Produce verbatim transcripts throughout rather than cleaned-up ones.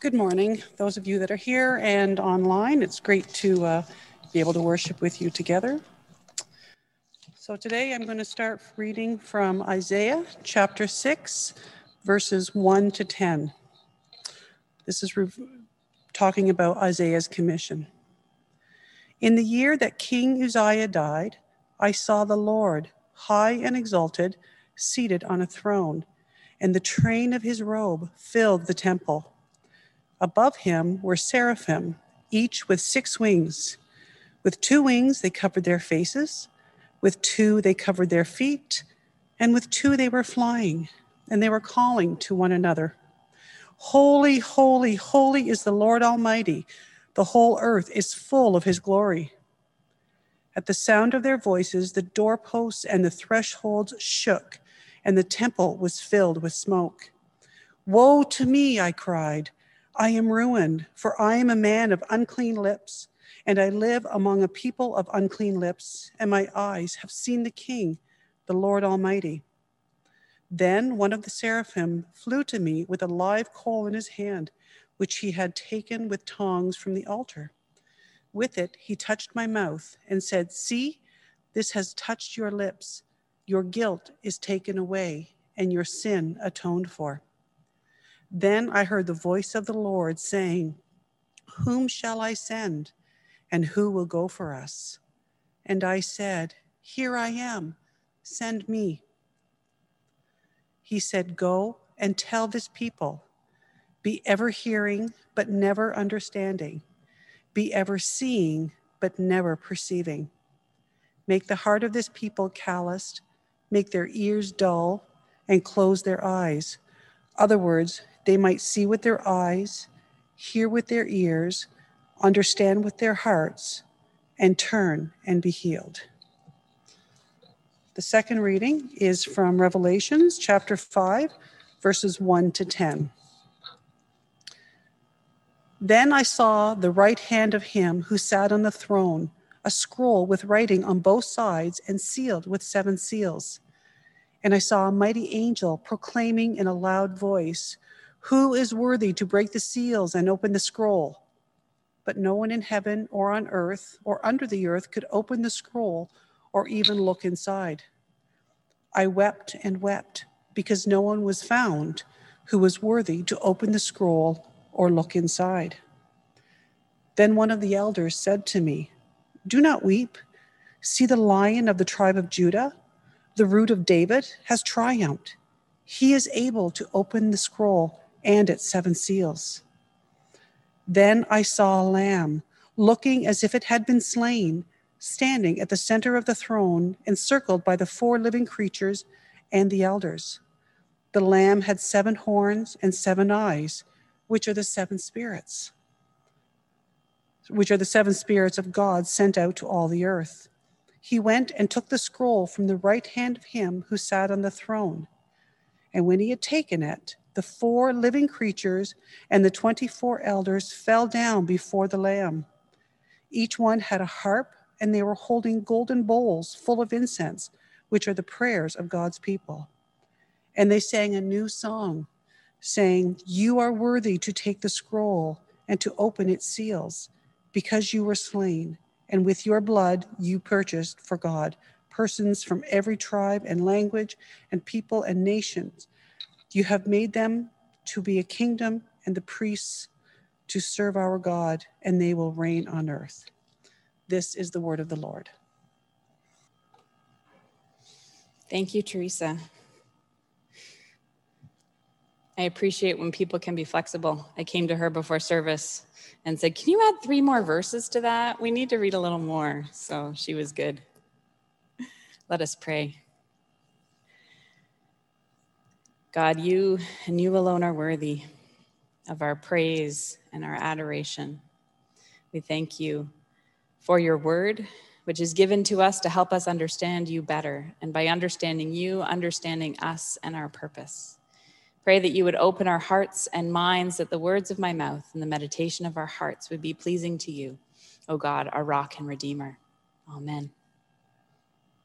Good morning, those of you that are here and online. It's great to uh, be able to worship with you together. So today I'm going to start reading from Isaiah chapter six, verses one to ten. This is re- talking about Isaiah's commission. In the year that King Uzziah died, I saw the Lord, high and exalted, seated on a throne, and the train of his robe filled the temple. Above him were seraphim, each with six wings. With two wings they covered their faces, with two they covered their feet, and with two they were flying, and they were calling to one another. Holy, holy, holy is the Lord Almighty. The whole earth is full of his glory. At the sound of their voices, the doorposts and the thresholds shook, and the temple was filled with smoke. Woe to me, I cried. I am ruined, for I am a man of unclean lips, and I live among a people of unclean lips, and my eyes have seen the King, the Lord Almighty. Then one of the seraphim flew to me with a live coal in his hand, which he had taken with tongs from the altar. With it, he touched my mouth and said, "See, this has touched your lips. Your guilt is taken away, and your sin atoned for." Then I heard the voice of the Lord saying, "Whom shall I send, and who will go for us?" And I said, "Here I am, send me." He said, "Go and tell this people, be ever hearing, but never understanding. Be ever seeing, but never perceiving. Make the heart of this people calloused, make their ears dull, and close their eyes. Other words, they might see with their eyes, hear with their ears, understand with their hearts, and turn and be healed." The second reading is from Revelations chapter five, verses one to ten. Then I saw the right hand of him who sat on the throne, a scroll with writing on both sides and sealed with seven seals. And I saw a mighty angel proclaiming in a loud voice, "Who is worthy to break the seals and open the scroll?" But no one in heaven or on earth or under the earth could open the scroll or even look inside. I wept and wept because no one was found who was worthy to open the scroll or look inside. Then one of the elders said to me, "Do not weep. See, the Lion of the tribe of Judah, the Root of David, has triumphed. He is able to open the scroll and its seven seals." Then I saw a lamb, looking as if it had been slain, standing at the center of the throne, encircled by the four living creatures and the elders. The lamb had seven horns and seven eyes, which are the seven spirits, which are the seven spirits of God sent out to all the earth. He went and took the scroll from the right hand of him who sat on the throne. And when he had taken it, the four living creatures and the twenty-four elders fell down before the Lamb. Each one had a harp, and they were holding golden bowls full of incense, which are the prayers of God's people. And they sang a new song, saying, "You are worthy to take the scroll and to open its seals, because you were slain, and with your blood you purchased for God persons from every tribe and language and people and nations. You have made them to be a kingdom and the priests to serve our God, and they will reign on earth." This is the word of the Lord. Thank you, Teresa. I appreciate when people can be flexible. I came to her before service and said, "Can you add three more verses to that? We need to read a little more." So she was good. Let us pray. God, you and you alone are worthy of our praise and our adoration. We thank you for your word, which is given to us to help us understand you better, and by understanding you, understanding us and our purpose. Pray that you would open our hearts and minds, that the words of my mouth and the meditation of our hearts would be pleasing to you, O God, our rock and redeemer. Amen.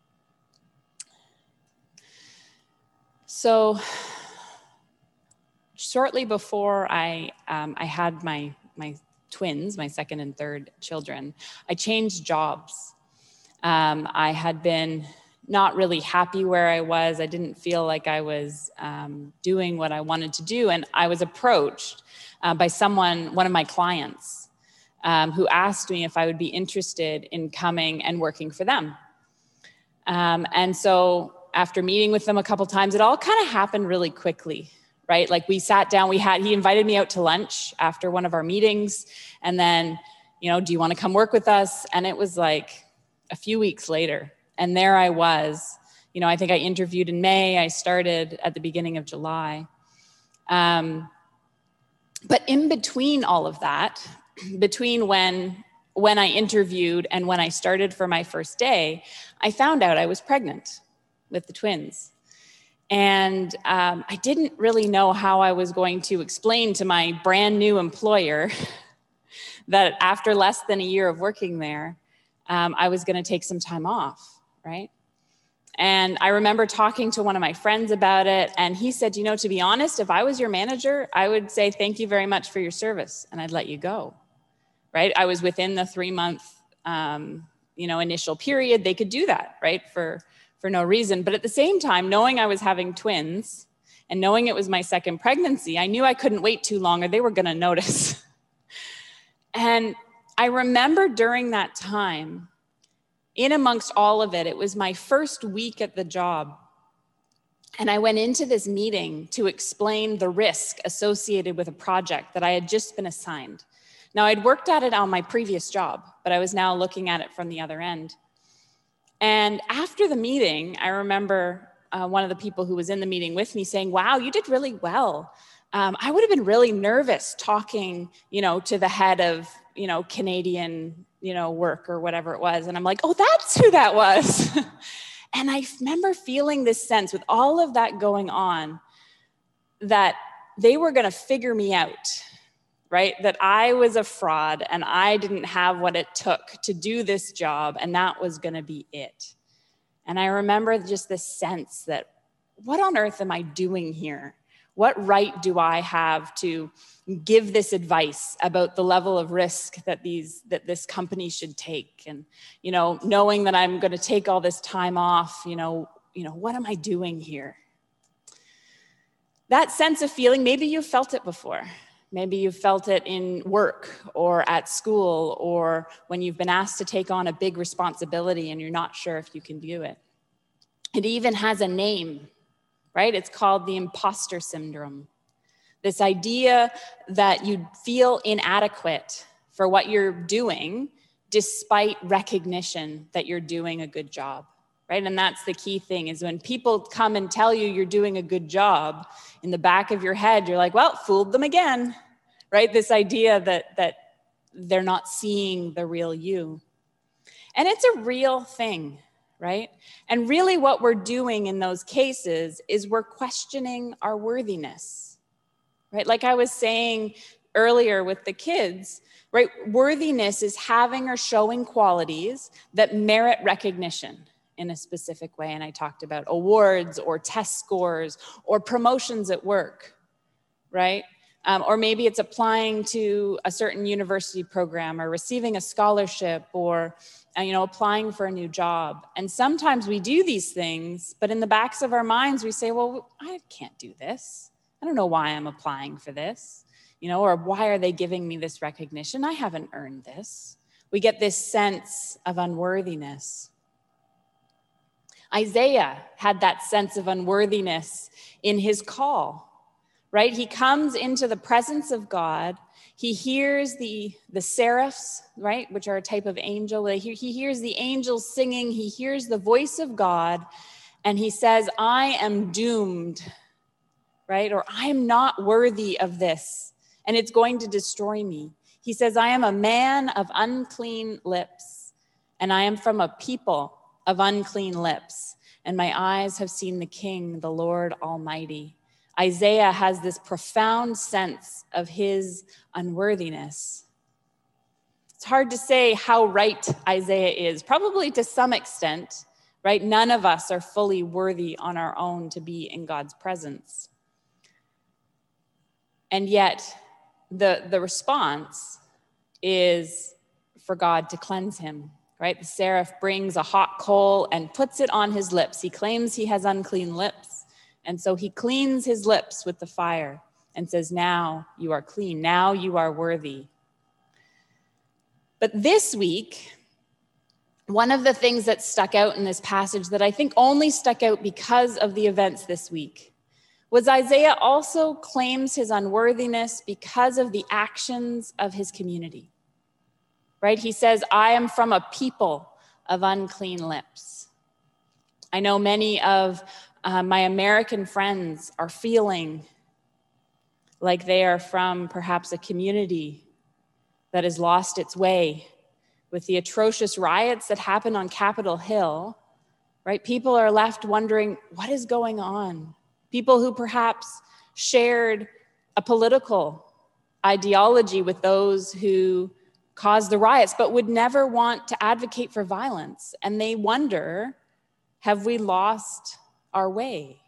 So shortly before I, um, I had my, my twins, my second and third children, I changed jobs. Um, I had been not really happy where I was. I didn't feel like I was um, doing what I wanted to do. And I was approached uh, by someone, one of my clients, um, who asked me if I would be interested in coming and working for them. Um, and so after meeting with them a couple times, it all kind of happened really quickly, right? Like we sat down, we had, he invited me out to lunch after one of our meetings. And then, you know, do you want to come work with us? And it was like a few weeks later. And there I was, you know, I think I interviewed in May. I started at the beginning of July. Um, but in between all of that, between when, when I interviewed and when I started for my first day, I found out I was pregnant with the twins. And um, I didn't really know how I was going to explain to my brand new employer that after less than a year of working there, um, I was going to take some time off. Right? And I remember talking to one of my friends about it, and he said, you know, to be honest, if I was your manager, I would say, thank you very much for your service, and I'd let you go, right? I was within the three month, um, you know, initial period. They could do that, right? For, for no reason. But at the same time, knowing I was having twins and knowing it was my second pregnancy, I knew I couldn't wait too long or they were going to notice. And I remember during that time, in amongst all of it, it was my first week at the job. And I went into this meeting to explain the risk associated with a project that I had just been assigned. Now, I'd worked at it on my previous job, but I was now looking at it from the other end. And after the meeting, I remember uh, one of the people who was in the meeting with me saying, wow, you did really well. Um, I would have been really nervous talking, you know, to the head of, you know, Canadian you know, work or whatever it was. And I'm like, oh, that's who that was. And I remember feeling this sense with all of that going on that they were going to figure me out, right? That I was a fraud and I didn't have what it took to do this job. And that was going to be it. And I remember just this sense that what on earth am I doing here? What right do I have to give this advice about the level of risk that these that this company should take? And, you know, knowing that I'm going to take all this time off, you know, you know, what am I doing here? That sense of feeling, maybe you've felt it before. Maybe you've felt it in work or at school or when you've been asked to take on a big responsibility and you're not sure if you can do it. It even has a name. Right? It's called the imposter syndrome. This idea that you feel inadequate for what you're doing despite recognition that you're doing a good job, right? And that's the key thing is when people come and tell you you're doing a good job, in the back of your head, you're like, well, fooled them again, right? This idea that, that they're not seeing the real you. And it's a real thing. Right? And really what we're doing in those cases is we're questioning our worthiness, right? Like I was saying earlier with the kids, right? Worthiness is having or showing qualities that merit recognition in a specific way. And I talked about awards or test scores or promotions at work, right? Um, or maybe it's applying to a certain university program or receiving a scholarship or uh, you know, applying for a new job. And sometimes we do these things, but in the backs of our minds, we say, well, I can't do this. I don't know why I'm applying for this, you know, or why are they giving me this recognition? I haven't earned this. We get this sense of unworthiness. Isaiah had that sense of unworthiness in his call. Right? He comes into the presence of God. He hears the, the seraphs, right? Which are a type of angel. He, he hears the angels singing. He hears the voice of God. And he says, I am doomed, right? Or I am not worthy of this. And it's going to destroy me. He says, I am a man of unclean lips. And I am from a people of unclean lips. And my eyes have seen the King, the Lord Almighty. Isaiah has this profound sense of his unworthiness. It's hard to say how right Isaiah is, probably to some extent, right? None of us are fully worthy on our own to be in God's presence. And yet the, the response is for God to cleanse him, right? The seraph brings a hot coal and puts it on his lips. He claims he has unclean lips. And so he cleans his lips with the fire and says, now you are clean. Now you are worthy. But this week, one of the things that stuck out in this passage that I think only stuck out because of the events this week was Isaiah also claims his unworthiness because of the actions of his community, right? He says, I am from a people of unclean lips. I know many of uh, my American friends are feeling like they are from perhaps a community that has lost its way with the atrocious riots that happened on Capitol Hill, right? People are left wondering, what is going on? People who perhaps shared a political ideology with those who caused the riots, but would never want to advocate for violence. And they wonder, have we lost our way?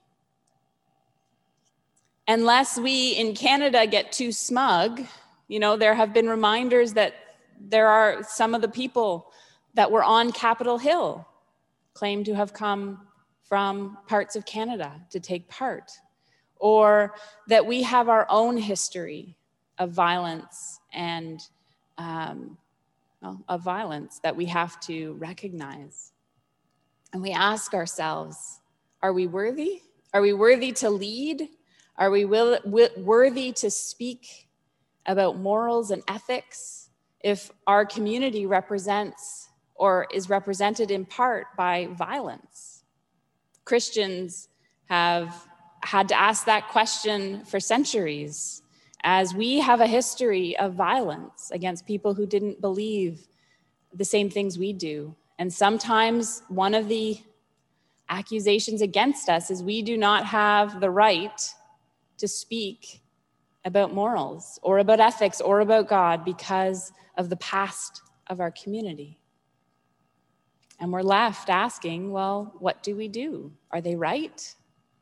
Unless we in Canada get too smug, you know, there have been reminders that there are some of the people that were on Capitol Hill claim to have come from parts of Canada to take part, or that we have our own history of violence and um, well, of violence that we have to recognize. And we ask ourselves, are we worthy? Are we worthy to lead? Are we will, will, worthy to speak about morals and ethics if our community represents or is represented in part by violence? Christians have had to ask that question for centuries, as we have a history of violence against people who didn't believe the same things we do. And sometimes one of the accusations against us is we do not have the right to speak about morals or about ethics or about God because of the past of our community. And we're left asking, well, what do we do? Are they right?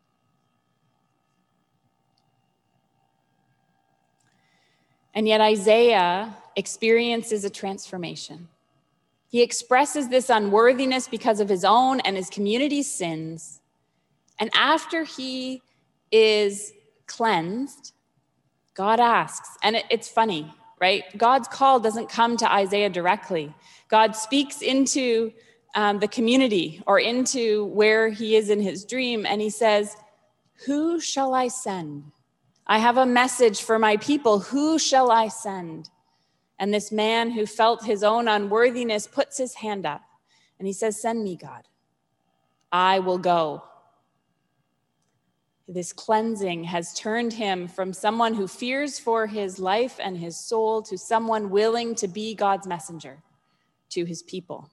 And yet Isaiah experiences a transformation. He expresses this unworthiness because of his own and his community's sins. And after he is cleansed, God asks, and it, it's funny, right? God's call doesn't come to Isaiah directly. God speaks into um, the community or into where he is in his dream, and he says, who shall I send? I have a message for my people. Who shall I send? And this man who felt his own unworthiness puts his hand up and he says, send me, God. I will go. This cleansing has turned him from someone who fears for his life and his soul to someone willing to be God's messenger to his people.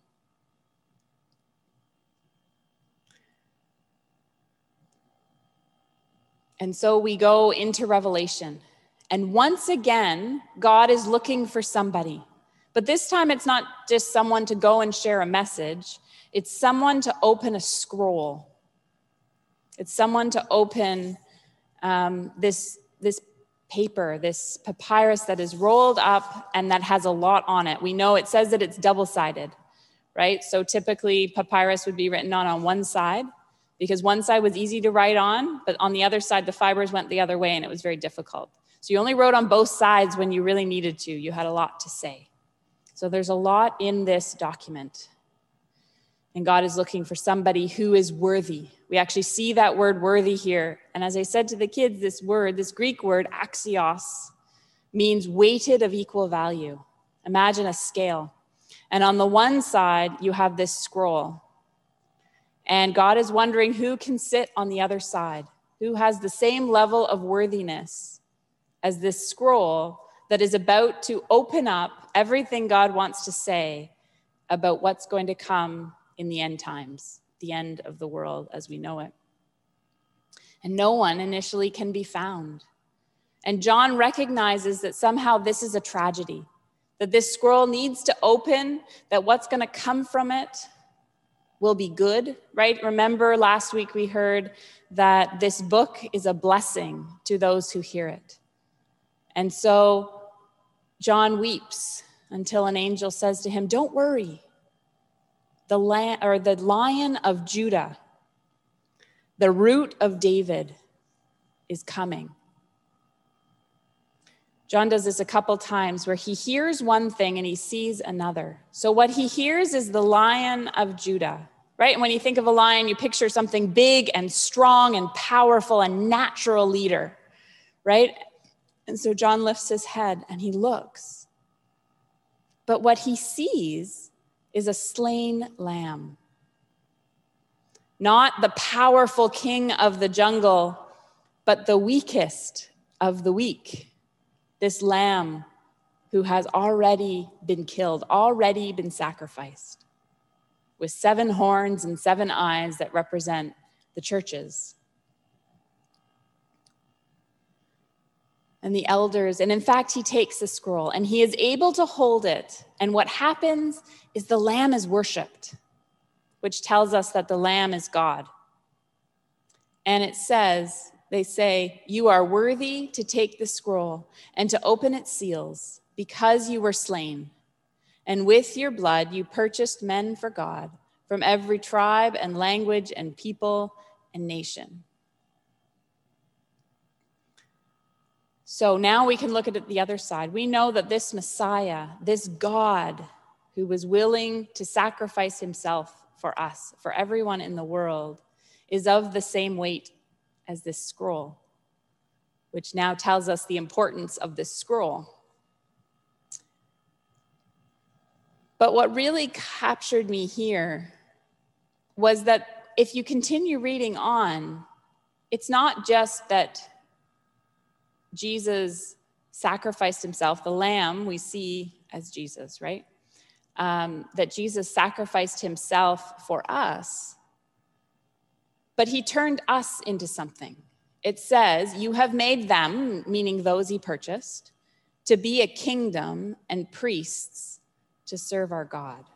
And so we go into Revelation. And once again, God is looking for somebody. But this time it's not just someone to go and share a message. It's someone to open a scroll. It's someone to open um, this, this paper, this papyrus that is rolled up and that has a lot on it. We know it says that it's double-sided, right? So typically papyrus would be written on on one side because one side was easy to write on, but on the other side, the fibers went the other way and it was very difficult. So you only wrote on both sides when you really needed to. You had a lot to say. So there's a lot in this document. And God is looking for somebody who is worthy. We actually see that word worthy here. And as I said to the kids, this word, this Greek word, axios, means weighted of equal value. Imagine a scale. And on the one side, you have this scroll. And God is wondering who can sit on the other side, who has the same level of worthiness as this scroll that is about to open up everything God wants to say about what's going to come in the end times, the end of the world as we know it. And no one initially can be found. And John recognizes that somehow this is a tragedy, that this scroll needs to open, that what's going to come from it will be good, right? Remember last week we heard that this book is a blessing to those who hear it. And so John weeps until an angel says to him, "Don't worry. The lion, or the Lion of Judah, the Root of David, is coming." John does this a couple times where he hears one thing and he sees another. So what he hears is the Lion of Judah, right? And when you think of a lion, you picture something big and strong and powerful and natural leader, right? And so John lifts his head and he looks. But what he sees is a slain lamb. Not the powerful king of the jungle, but the weakest of the weak. This lamb who has already been killed, already been sacrificed, with seven horns and seven eyes that represent the churches. And the elders, and in fact, he takes the scroll and he is able to hold it. And what happens is the lamb is worshiped, which tells us that the lamb is God. And it says, they say, "You are worthy to take the scroll and to open its seals, because you were slain. And with your blood you purchased men for God from every tribe and language and people and nation." So now we can look at it the other side. We know that this Messiah, this God who was willing to sacrifice himself for us, for everyone in the world, is of the same weight as this scroll, which now tells us the importance of this scroll. But what really captured me here was that if you continue reading on, it's not just that Jesus sacrificed himself, the lamb we see as Jesus, right? Um, that Jesus sacrificed himself for us, but he turned us into something. It says, "You have made them," meaning those he purchased, "to be a kingdom and priests to serve our God."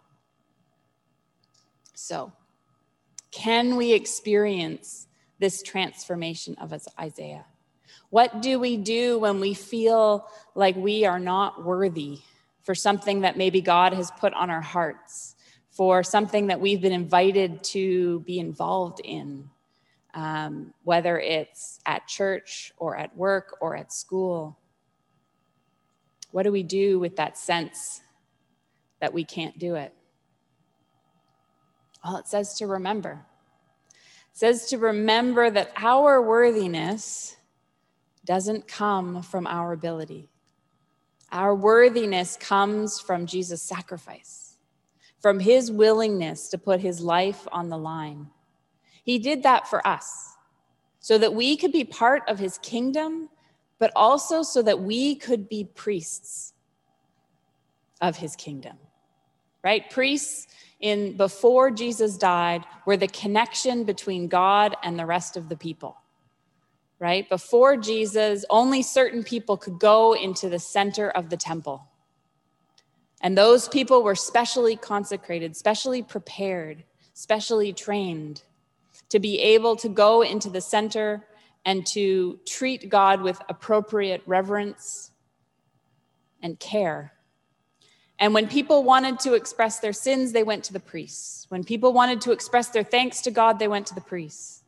So, can we experience this transformation of Isaiah? What do we do when we feel like we are not worthy for something that maybe God has put on our hearts, for something that we've been invited to be involved in, um, whether it's at church or at work or at school? What do we do with that sense that we can't do it? Well, it says to remember. It says to remember that our worthiness doesn't come from our ability. Our worthiness comes from Jesus' sacrifice, from his willingness to put his life on the line. He did that for us so that we could be part of his kingdom, but also so that we could be priests of his kingdom, right? Priests in before Jesus died were the connection between God and the rest of the people, right? Before Jesus, only certain people could go into the center of the temple. And those people were specially consecrated, specially prepared, specially trained to be able to go into the center and to treat God with appropriate reverence and care. And when people wanted to express their sins, they went to the priests. When people wanted to express their thanks to God, they went to the priests.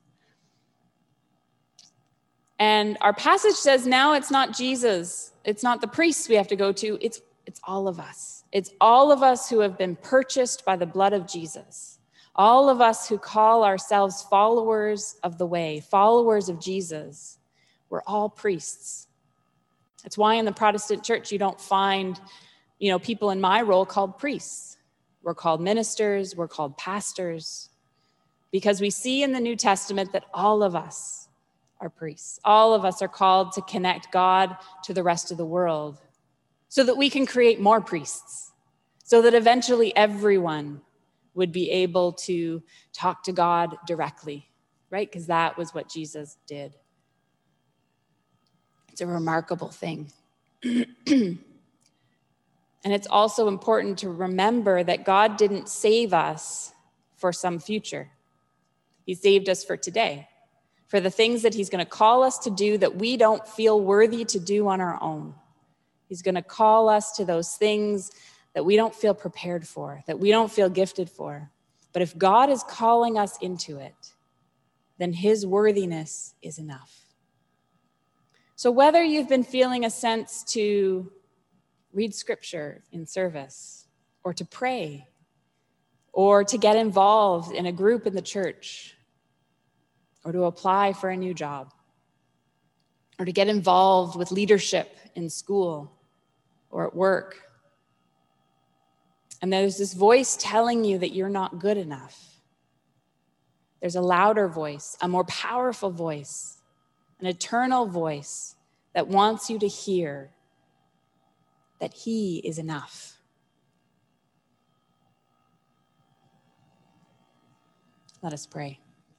And our passage says now it's not Jesus, it's not the priests we have to go to, it's, it's all of us. It's all of us who have been purchased by the blood of Jesus. All of us who call ourselves followers of the way, followers of Jesus, we're all priests. That's why in the Protestant church you don't find, you know, people in my role called priests. We're called ministers, we're called pastors, because we see in the New Testament that all of us are priests. All of us are called to connect God to the rest of the world so that we can create more priests, so that eventually everyone would be able to talk to God directly, right? Because that was what Jesus did. It's a remarkable thing. And it's also important to remember that God didn't save us for some future. He saved us for today, for the things that he's going to call us to do that we don't feel worthy to do on our own. He's going to call us to those things that we don't feel prepared for, that we don't feel gifted for. But if God is calling us into it, then his worthiness is enough. So whether you've been feeling a sense to read scripture in service, or to pray, or to get involved in a group in the church, or to apply for a new job, or to get involved with leadership in school or at work, and there's this voice telling you that you're not good enough, there's a louder voice, a more powerful voice, an eternal voice that wants you to hear that he is enough. Let us pray.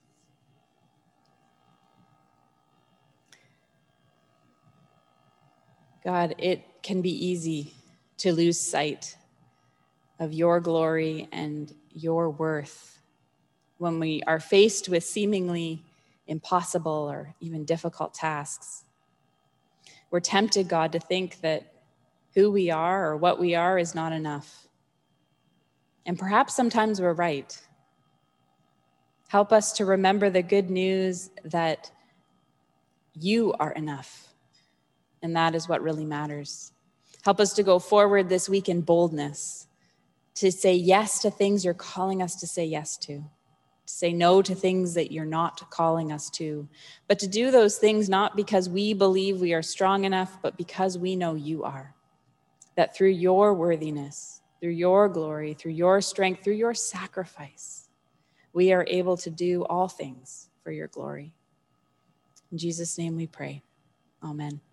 God, it can be easy to lose sight of your glory and your worth when we are faced with seemingly impossible or even difficult tasks. We're tempted, God, to think that who we are or what we are is not enough. And perhaps sometimes we're right. Help us to remember the good news that you are enough, and that is what really matters. Help us to go forward this week in boldness, to say yes to things you're calling us to say yes to, to say no to things that you're not calling us to, but to do those things not because we believe we are strong enough, but because we know you are. That through your worthiness, through your glory, through your strength, through your sacrifice, we are able to do all things for your glory. In Jesus' name we pray. Amen.